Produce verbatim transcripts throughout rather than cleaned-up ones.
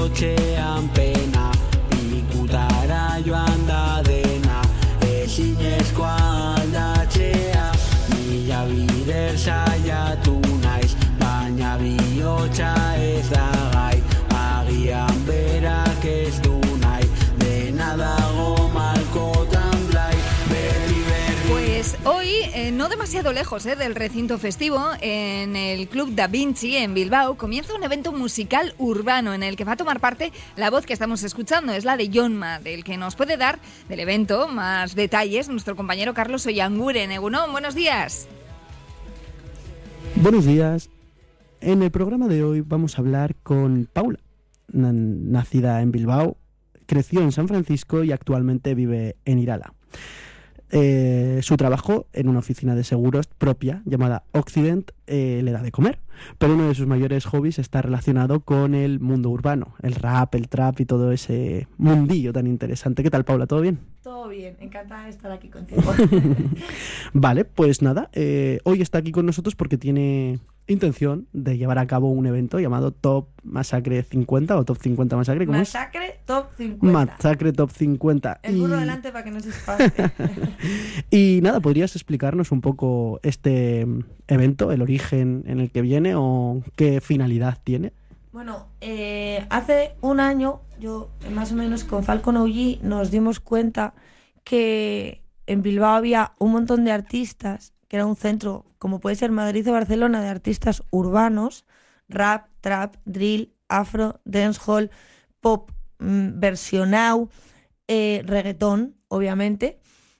bihotxean pena, pikutara joan da dena, ezinezkoa aldatzea, mila bider saiatu naiz, baina bihotxa ez da gai, agian berak ez du nahi, dena dago malkotan blai, berri berri. Pues hoy, eh, no demasiado lejos eh, del recinto festivo, en el Club Da Vinci, en Bilbao, comienza un evento musical urbano en el que va a tomar parte la voz que estamos escuchando, es la de Yonma, del que nos puede dar del evento más detalles nuestro compañero Carlos Oyanguren. Egunon, buenos días. Buenos días. En el programa de hoy vamos a hablar con Paula, nacida en Bilbao, creció en San Francisco y actualmente vive en Irala. Eh, su trabajo en una oficina de seguros propia llamada Occident eh, le da de comer, pero uno de sus mayores hobbies está relacionado con el mundo urbano, el rap, el trap y todo ese mundillo tan interesante. ¿Qué tal, Paula? ¿Todo bien? Todo bien, encantada de estar aquí contigo. Vale, pues nada, eh, hoy está aquí con nosotros porque tiene intención de llevar a cabo un evento llamado Top Masacre cincuenta o Top cincuenta Masacre. ¿Cómo Masacre es? Top cincuenta. Masacre Top cincuenta. El burro y... delante para que no se espante. Y nada, ¿podrías explicarnos un poco este evento, el origen en el que viene o qué finalidad tiene? Bueno, eh, hace un año, yo más o menos con Falcon O G nos dimos cuenta que en Bilbao había un montón de artistas, que era un centro, como puede ser Madrid o Barcelona, de artistas urbanos, rap, trap, drill, afro, dancehall, pop, mmm, versionado, eh, reggaetón, obviamente,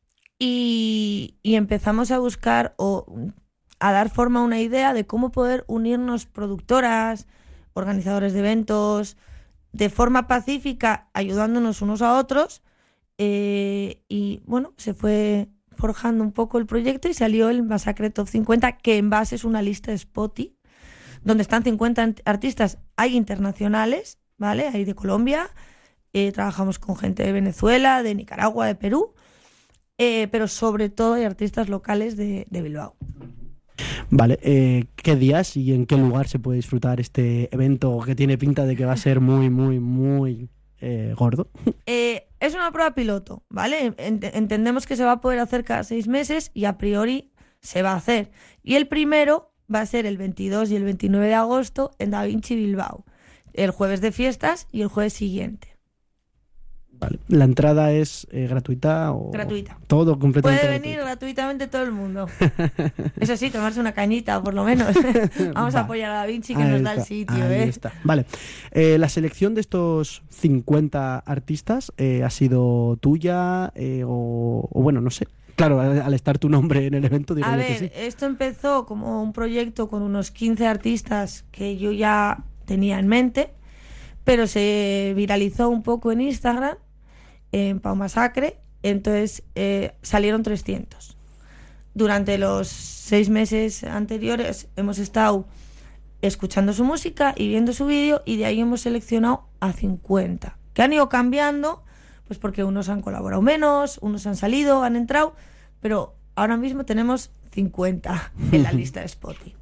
y, y empezamos a buscar o a dar forma a una idea de cómo poder unirnos productoras, organizadores de eventos, de forma pacífica, ayudándonos unos a otros, eh, y bueno, se fue forjando un poco el proyecto y salió el Masacre Top cincuenta, que en base es una lista de Spotify, donde están cincuenta artistas, hay internacionales, ¿vale? Hay de Colombia, eh, trabajamos con gente de Venezuela, de Nicaragua, de Perú, eh, pero sobre todo hay artistas locales de, de Bilbao. Vale, eh, ¿qué días y en qué lugar se puede disfrutar este evento que tiene pinta de que va a ser muy, muy, muy eh, gordo? Eh, es una prueba piloto, ¿vale? Ent- entendemos que se va a poder hacer cada seis meses y a priori se va a hacer. Y el primero va a ser el veintidós y el veintinueve de agosto en Da Vinci Bilbao, el jueves de fiestas y el jueves siguiente. Vale. ¿La entrada es eh, gratuita o...? Gratuita. Todo completamente Puede venir gratuito. gratuitamente todo el mundo. Eso sí, tomarse una cañita, por lo menos. Vamos Va. a apoyar a Da Vinci, que ahí nos está, da el sitio. Ahí ¿eh? está. Vale. Eh, la selección de estos cincuenta artistas eh, ha sido tuya eh, o, o, bueno, no sé. Claro, al, al estar tu nombre en el evento, digo A yo ver, que sí. esto empezó como un proyecto con unos quince artistas que yo ya tenía en mente, pero se viralizó un poco en Instagram, en Pau Masacre, entonces eh, salieron trescientos. Durante los seis meses anteriores hemos estado escuchando su música y viendo su vídeo, y de ahí hemos seleccionado a cincuenta, que han ido cambiando, pues porque unos han colaborado menos, unos han salido, han entrado, pero ahora mismo tenemos cincuenta en la lista de Spotify.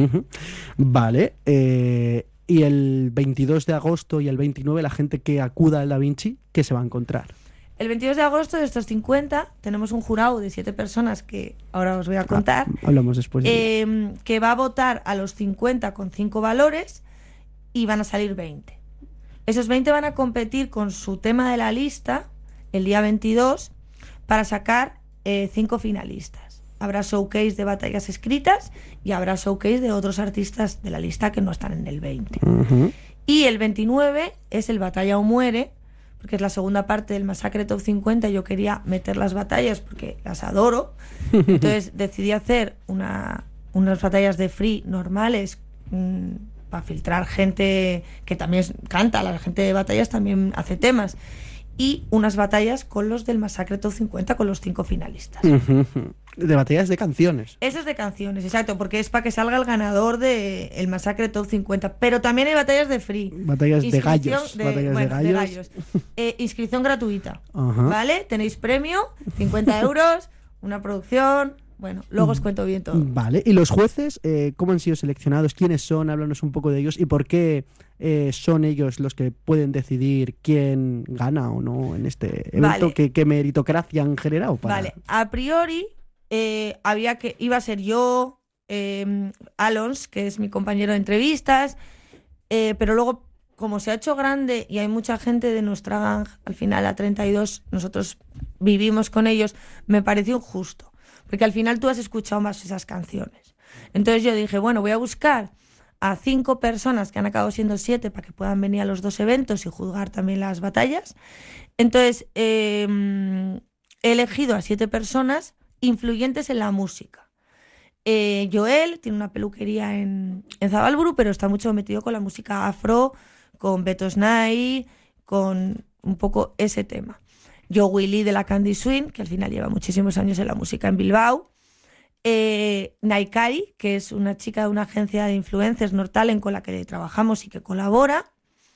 Vale, eh, y el veintidós de agosto y el veintinueve, la gente que acuda al Da Vinci, ¿qué se va a encontrar? El veintidós de agosto, de estos cincuenta, tenemos un jurado de siete personas que ahora os voy a contar. Ah, hablamos después. De eh, que va a votar a los cincuenta con cinco valores y van a salir veinte. Esos veinte van a competir con su tema de la lista el día veintidós para sacar eh, cinco finalistas. Habrá showcase de batallas escritas y habrá showcase de otros artistas de la lista que no están en el veinte. Uh-huh. Y el veintinueve es el Batalla o Muere, porque es la segunda parte del Masacre Top cincuenta. Yo quería meter las batallas porque las adoro. Entonces decidí hacer una, unas batallas de free normales mmm, para filtrar gente que también canta. La gente de batallas también hace temas. Y unas batallas con los del Masacre Top cincuenta, con los cinco finalistas. De batallas de canciones. Eso es de canciones, exacto, porque es para que salga el ganador del Masacre Top cincuenta. Pero también hay batallas de free. Batallas de gallos. De, batallas bueno, de gallos. de gallos. Eh, inscripción gratuita. Ajá. ¿Vale? Tenéis premio, cincuenta euros, una producción, bueno, luego os cuento bien todo. Vale, ¿y los jueces eh, cómo han sido seleccionados? ¿Quiénes son? Háblanos un poco de ellos y por qué eh, son ellos los que pueden decidir quién gana o no en este evento. Vale. ¿Qué, qué meritocracia han generado? Para... Vale, a priori eh, había que iba a ser yo, eh, Alons, que es mi compañero de entrevistas, eh, pero luego, como se ha hecho grande y hay mucha gente de nuestra gang, al final a treinta y dos nosotros vivimos con ellos, me pareció injusto, porque al final tú has escuchado más esas canciones. Entonces yo dije, bueno, voy a buscar a cinco personas, que han acabado siendo siete, para que puedan venir a los dos eventos y juzgar también las batallas. Entonces eh, he elegido a siete personas influyentes en la música. Eh, Joel tiene una peluquería en, en Zabalburu, pero está mucho metido con la música afro, con Beto Snai, con un poco ese tema. Yo Willy de la Candy Swing, que al final lleva muchísimos años en la música en Bilbao. Eh, Naikari, que es una chica de una agencia de influencers, Nortalen, con la que trabajamos y que colabora.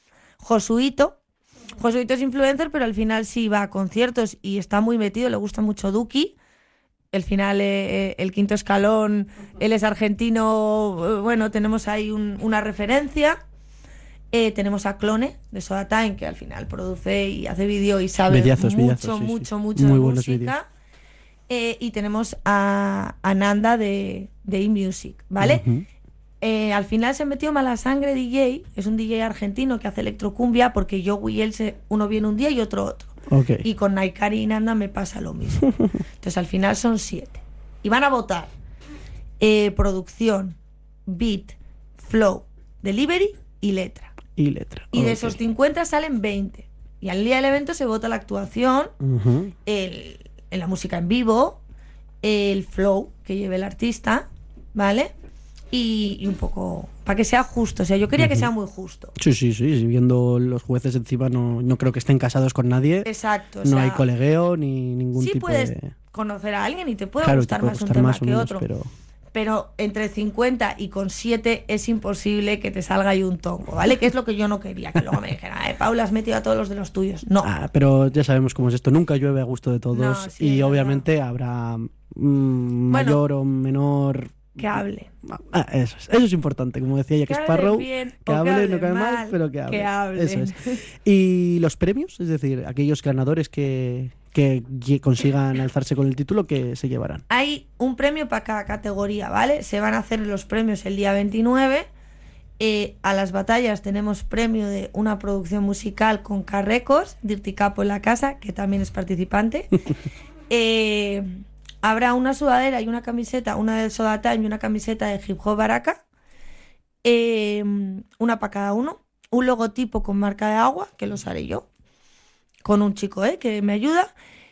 Josuito. Josuito es influencer, pero al final sí va a conciertos y está muy metido, le gusta mucho Duki. El final, eh, el quinto escalón, él es argentino, bueno, tenemos ahí un, una referencia. Eh, tenemos a Clone, de Soda Time, que al final produce y hace vídeo y sabe Videazos, mucho, videazos, sí, mucho, sí. mucho Muy de buenos música. Eh, y tenemos a, a Nanda de, de eMusic, ¿vale? Uh-huh. Eh, al final se metió Mala Sangre D J, es un D J argentino que hace electrocumbia, porque yo y él, se, uno viene un día y otro otro. Okay. Y con Naikari y Nanda me pasa lo mismo. Entonces al final son siete. Y van a votar eh, producción, beat, flow, delivery y letra. Y letra. Y de Okay. esos cincuenta salen veinte. Y al día del evento se vota la actuación, Uh-huh. el, en la música en vivo, el flow que lleve el artista, ¿vale? Y, y un poco, para que sea justo. O sea, yo quería Uh-huh. que sea muy justo. Sí, sí, sí. Viendo los jueces encima, no, no creo que estén casados con nadie. Exacto. O No sea, hay colegueo ni ningún sí tipo puedes de... conocer a alguien y te puede Claro, gustar te puede más gustar un tema más o que menos, otro. pero... Pero entre cincuenta y con siete es imposible que te salga ahí un tongo, ¿vale? Que es lo que yo no quería, que luego me dijeran, eh, Paula, has metido a todos los de los tuyos. No. Ah, pero ya sabemos cómo es esto. Nunca llueve a gusto de todos. No, sí, y es obviamente verdad. Habrá mm, mayor o menor... Que hable. Ah, eso es, eso es importante, como decía Jack Que hable Sparrow, bien que o que hable, hable no cae mal, mal, pero que hable. que hable. Eso es. Y los premios, es decir, aquellos ganadores que, que consigan alzarse con el título, que se llevarán. Hay un premio para cada categoría, ¿vale? Se van a hacer los premios el día veintinueve. Eh, a las batallas tenemos premio de una producción musical con Carrecos, Dirty Capo en la casa, que también es participante. eh... Habrá una sudadera y una camiseta, una de Soda Time y una camiseta de Hip Hop Baraka, eh, una para cada uno, un logotipo con marca de agua, que los haré yo, con un chico eh, que me ayuda,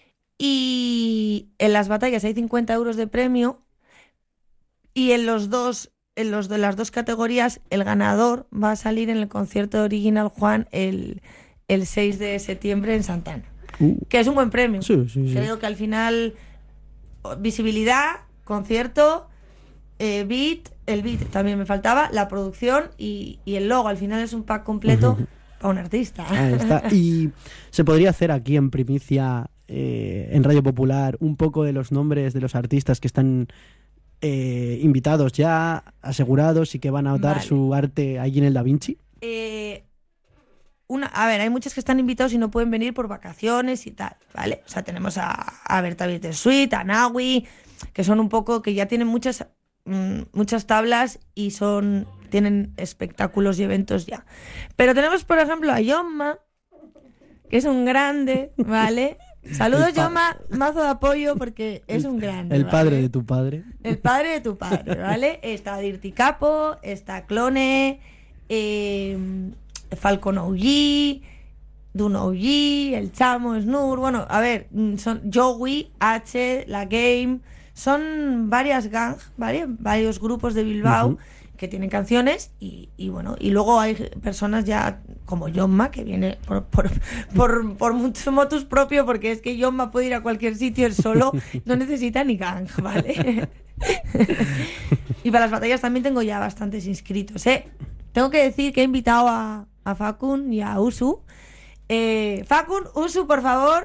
y en las batallas hay cincuenta euros de premio, y en los dos, en los de las dos categorías, el ganador va a salir en el concierto de Original Juan el, el seis de septiembre en Santana, Uh. que es un buen premio. Sí, sí, sí. Creo que al final... Visibilidad, concierto, eh, beat, el beat también me faltaba, la producción y, y el logo. Al final es un pack completo Uh-huh. para un artista. Ahí está. Y se podría hacer aquí en primicia, eh, en Radio Popular, un poco de los nombres de los artistas que están eh, invitados ya, asegurados y que van a dar Vale. su arte allí en el Da Vinci. Eh, una, a ver, hay muchos que están invitados y no pueden venir por vacaciones y tal, ¿vale? O sea, tenemos a, a Berta Bittersweet, a Nawi, que son un poco, que ya tienen muchas, mmm, muchas tablas y son tienen espectáculos y eventos ya. Pero tenemos, por ejemplo, a Yomma, que es un grande, ¿vale? Saludos, pa- Yomma, mazo de apoyo porque es un grande. El padre ¿vale? de tu padre. El padre de tu padre, ¿vale? Está Dirty Capo, está Clone, eh, Falcon O G, Dun O G, El Chamo, Snur, bueno, a ver, son Joey, H, La Game, son varias gangs, ¿vale? Varios grupos de Bilbao Uh-huh. que tienen canciones y, y bueno, y luego hay personas ya como Yomma, que viene por, por, por, por mucho motus propio, porque es que Yomma puede ir a cualquier sitio él solo, no necesita ni gang, ¿vale? Y para las batallas también tengo ya bastantes inscritos, ¿eh? Tengo que decir que he invitado a, a Facun y a Usu. Eh, Facun, Usu, por favor,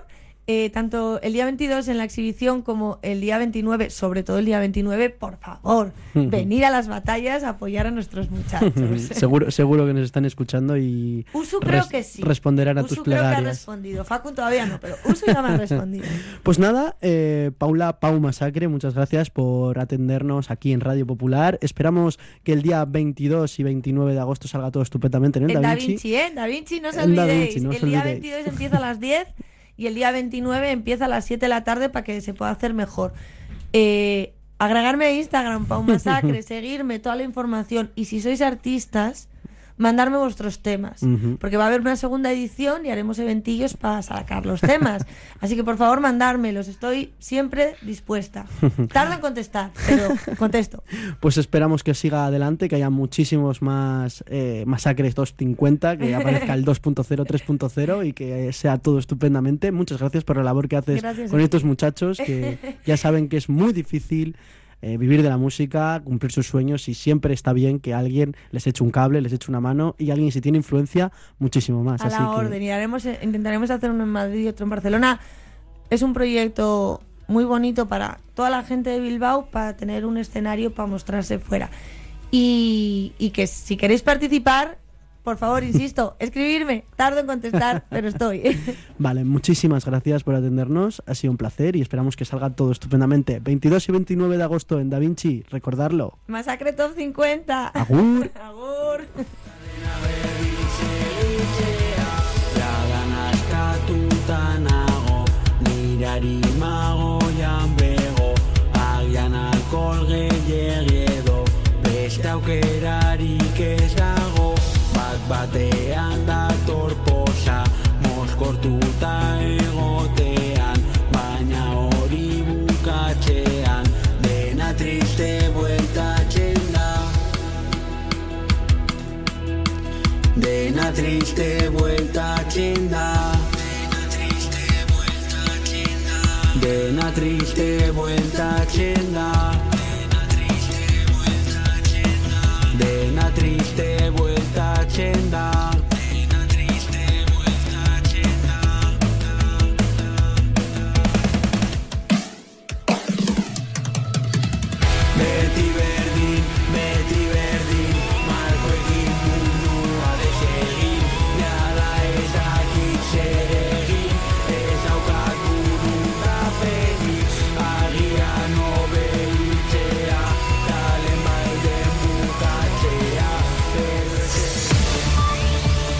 eh, tanto el día veintidós en la exhibición como el día veintinueve, sobre todo el día veintinueve, por favor, venir a las batallas a apoyar a nuestros muchachos. seguro, seguro que nos están escuchando y Usu creo que sí. responderán a Usu tus creo plegarias. que ha respondido. Facun todavía no, pero Usu ya me ha respondido. Pues nada, eh, Paula Pau Masacre, muchas gracias por atendernos aquí en Radio Popular. Esperamos que el día veintidós y veintinueve de agosto salga todo estupendamente en el En Da Da Vinci. Vinci, ¿eh? Da Vinci, no os En olvidéis. Da Vinci, no os el día olvidéis. veintidós empieza a las diez y el día veintinueve empieza a las siete de la tarde para que se pueda hacer mejor. Eh, agregarme a Instagram, Pau Masacre, seguirme, toda la información. Y si sois artistas, mandarme vuestros temas. Ujú. Porque va a haber una segunda edición y haremos eventillos para sacar los temas. Así que por favor, mandármelos. Estoy siempre dispuesta. Tardo en contestar, pero contesto. Pues esperamos que siga adelante, que haya muchísimos más eh, Masacres doscientos cincuenta, que aparezca el dos punto cero, tres punto cero y que sea todo estupendamente. Muchas gracias por la labor que haces Gracias con a estos ti. muchachos, que ya saben que es muy difícil eh, vivir de la música, cumplir sus sueños, y siempre está bien que alguien les eche un cable, les eche una mano, y alguien, si tiene influencia, muchísimo más. A Así la que... orden. Y haremos, intentaremos hacer uno en Madrid y otro en Barcelona. Es un proyecto muy bonito para toda la gente de Bilbao, para tener un escenario para mostrarse fuera. Y, y que si queréis participar, por favor, insisto, escribirme. Tardo en contestar, pero estoy. Vale, muchísimas gracias por atendernos, ha sido un placer y esperamos que salga todo estupendamente. veintidós y veintinueve de agosto en Da Vinci, recordarlo. Masacre Top cincuenta. Agur. Agur. Laganazkatuta nago, nirari magoian bego, agian alkohol gehiegi edo, beste aukerarik ez dago, bat batean dator posa, mozkortuta egotean, baina hori bukatzean, dena triste bueltatzen da. Dena triste bueltatzen da. Dena triste bueltatzen da. Dena triste bueltatzen da. Dena triste